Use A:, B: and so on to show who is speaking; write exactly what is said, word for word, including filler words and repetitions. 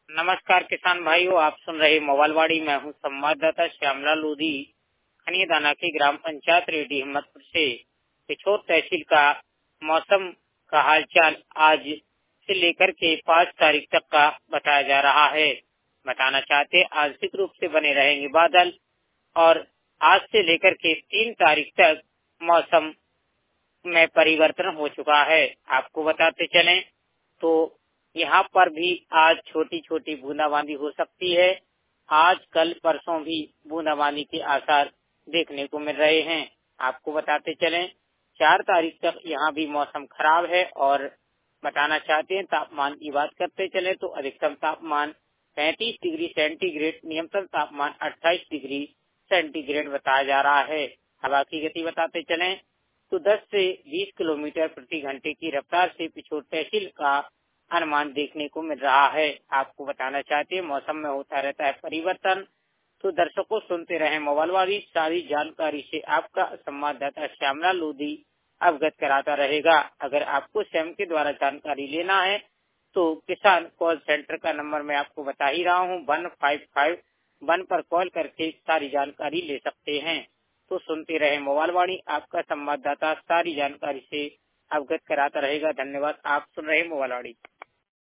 A: नमस्कार किसान भाइयों, आप सुन रहे मोबाइल वाड़ी। मैं हूं संवाददाता श्यामलाल लोधी। खनियादाना की ग्राम पंचायत रेडी हिम्मतपुर से पिछोर तहसील का मौसम का हालचाल आज से लेकर के पाँच तारीख तक का बताया जा रहा है। बताना चाहते आंशिक रूप से बने रहेंगे बादल और आज से लेकर के तीन तारीख तक मौसम में परिवर्तन हो चुका है। आपको बताते चलें तो यहाँ पर भी आज छोटी छोटी बूंदाबांदी हो सकती है। आज कल परसों भी बूंदाबांदी के आसार देखने को मिल रहे हैं। आपको बताते चलें चार तारीख तक यहाँ भी मौसम खराब है। और बताना चाहते हैं तापमान की बात करते चले तो अधिकतम तापमान पैंतीस डिग्री सेंटीग्रेड, न्यूनतम तापमान अट्ठाईस डिग्री सेंटीग्रेड बताया जा रहा है। हवा की गति बताते चलें तो दस से बीस किलोमीटर प्रति घंटे की रफ्तार से पिछोर तहसील का अनुमान देखने को मिल रहा है। आपको बताना चाहते हैं मौसम में होता रहता है परिवर्तन। तो दर्शकों सुनते रहे मोबाइल वाली। सारी जानकारी से आपका संवाददाता श्यामलाल लोधी अवगत कराता रहेगा। अगर आपको स्वयं के द्वारा जानकारी लेना है तो किसान कॉल सेंटर का नंबर मैं आपको बता ही रहा हूँ, वन फाइव फाइव वन पर कॉल करके सारी जानकारी ले सकते हैं। तो सुनते रहे मोबाइल वाणी, आपका संवाददाता सारी जानकारी से अवगत कराता रहेगा। धन्यवाद। आप सुन रहे मोबाइल वाणी।